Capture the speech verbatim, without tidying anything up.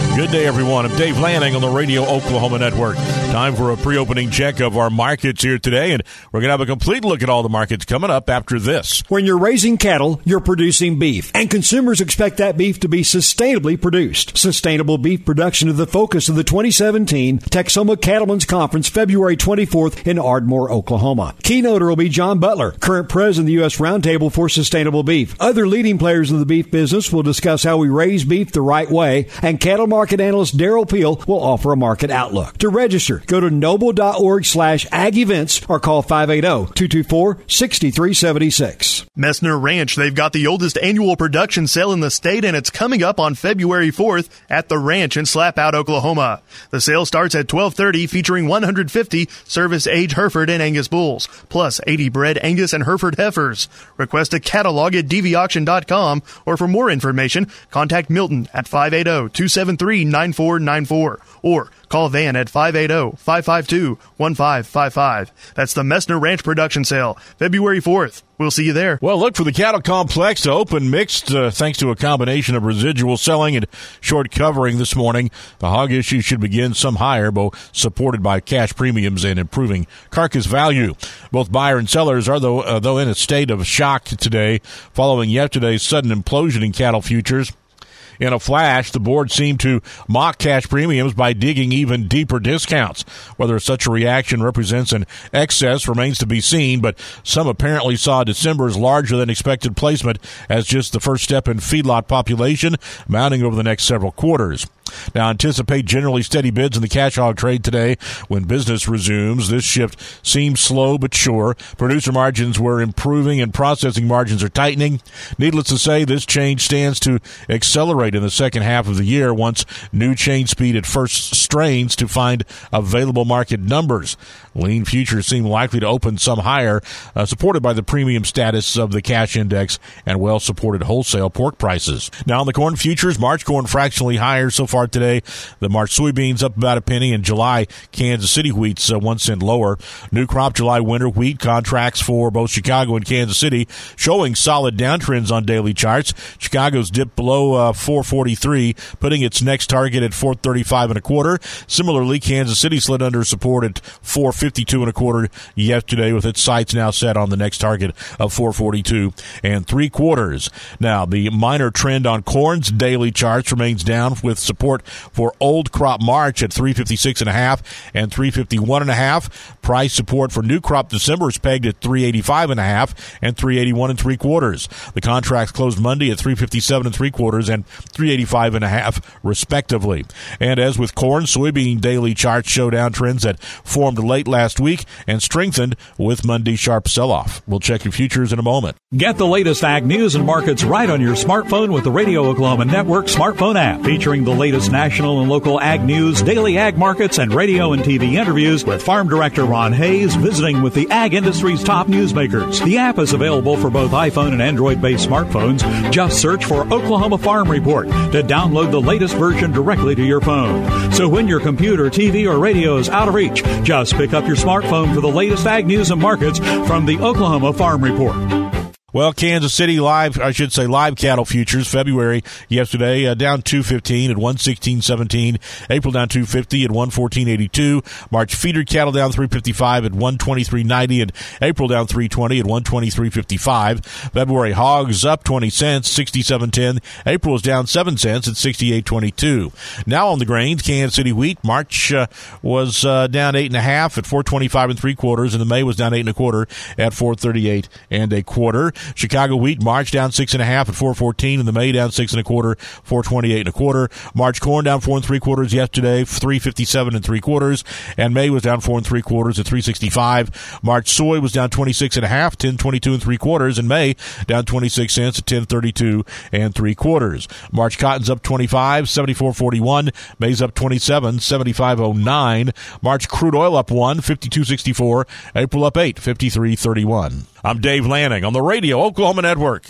Good day, everyone. I'm Dave Lanning on the Radio Oklahoma Network. Time for a pre-opening check of our markets here today, and we're going to have a complete look at all the markets coming up after this. When you're raising cattle, you're producing beef, and consumers expect that beef to be sustainably produced. Sustainable beef production is the focus of the twenty seventeen Texoma Cattlemen's Conference, February twenty-fourth in Ardmore, Oklahoma. Keynoter will be John Butler, current president of the U S Roundtable for Sustainable Beef. Other leading players in the beef business will discuss how we raise beef the right way, and cattle market analyst Daryl Peel will offer a market outlook. To register, go to noble.org slash ag events or call five eight zero, two two four, six three seven six. Messner Ranch, they've got the oldest annual production sale in the state, and it's coming up on February fourth at the ranch in Slapout, Oklahoma. The sale starts at twelve thirty, featuring one hundred fifty service-age Hereford and Angus bulls, plus eighty bred Angus and Hereford heifers. Request a catalog at d v auction dot com, or for more information, contact Milton at five eight zero, two seven three, nine four nine four, or call Van at five eight zero, five five two, one five five five. That's the Messner Ranch Production Sale, February fourth. We'll see you there. Well, look for the cattle complex to open mixed uh, thanks to a combination of residual selling and short covering this morning. The hog issue should begin some higher, both supported by cash premiums and improving carcass value. Both buyer and sellers are, though, uh, though in a state of shock today following yesterday's sudden implosion in cattle futures. In a flash, the board seemed to mock cash premiums by digging even deeper discounts. Whether such a reaction represents an excess remains to be seen, but some apparently saw December's larger than expected placement as just the first step in feedlot population, mounting over the next several quarters. Now, anticipate generally steady bids in the cash hog trade today when business resumes. This shift seems slow but sure. Producer margins were improving and processing margins are tightening. Needless to say, this change stands to accelerate in the second half of the year once new chain speed at first strains to find available market numbers. Lean futures seem likely to open some higher, uh, supported by the premium status of the cash index and well-supported wholesale pork prices. Now, on the corn futures, March corn fractionally higher so far today. The March soybeans up about a penny, and July Kansas City wheat's uh, one cent lower. New crop July winter wheat contracts for both Chicago and Kansas City showing solid downtrends on daily charts. Chicago's dipped below uh, four forty-three, putting its next target at four thirty-five and a quarter. Similarly, Kansas City slid under support at four fifty-two and a quarter yesterday, with its sights now set on the next target of four forty-two and three quarters. Now, the minor trend on corn's daily charts remains down, with support for old crop March at three fifty-six and a half and three fifty-one and a half. Price support for new crop December is pegged at three eighty-five and a half and three eighty-one and three quarters. The contracts closed Monday at three fifty-seven and three quarters and three eighty-five and a half, respectively. And as with corn, soybean daily charts show downtrends that formed late last week and strengthened with Monday's sharp sell-off. We'll check your futures in a moment. Get the latest ag news and markets right on your smartphone with the Radio Oklahoma Network smartphone app, featuring the latest national and local ag news, daily ag markets, and radio and T V interviews with Farm Director Ron Hayes visiting with the ag industry's top newsmakers. The app is available for both iPhone and Android-based smartphones. Just search for Oklahoma Farm Report to download the latest version directly to your phone. So when your computer, T V, or radio is out of reach, just pick up your smartphone for the latest ag news and markets from the Oklahoma Farm Report. Well, Kansas City live, I should say live cattle futures, February yesterday, uh, down two fifteen at one sixteen seventeen. April down two fifty at one fourteen eighty-two. March feeder cattle down three fifty-five at one twenty-three ninety, and April down three twenty at one twenty-three fifty-five. February hogs up twenty cents, sixty-seven ten. April is down seven cents at sixty-eight twenty-two. Now on the grains, Kansas City wheat, March uh, was uh, down eight and a half at four twenty-five and three quarters, and the May was down eight and a quarter at four thirty-eight and a quarter. Chicago wheat, March down six and a half at four fourteen, and the May down six and a quarter, four twenty-eight and a quarter. March corn down four and three quarters yesterday, three fifty-seven and three quarters, and May was down four and three quarters at three sixty-five. March soy was down twenty-six and a half, ten twenty-two and three quarters, and May down twenty-six cents at ten thirty-two and three quarters. March cotton's up twenty-five, seventy-four forty-one. May's up twenty-seven, seventy-five oh nine. March crude oil up one, fifty-two sixty-four. April up eight, fifty-three thirty-one. I'm Dave Lanning on the Radio Oklahoma Network.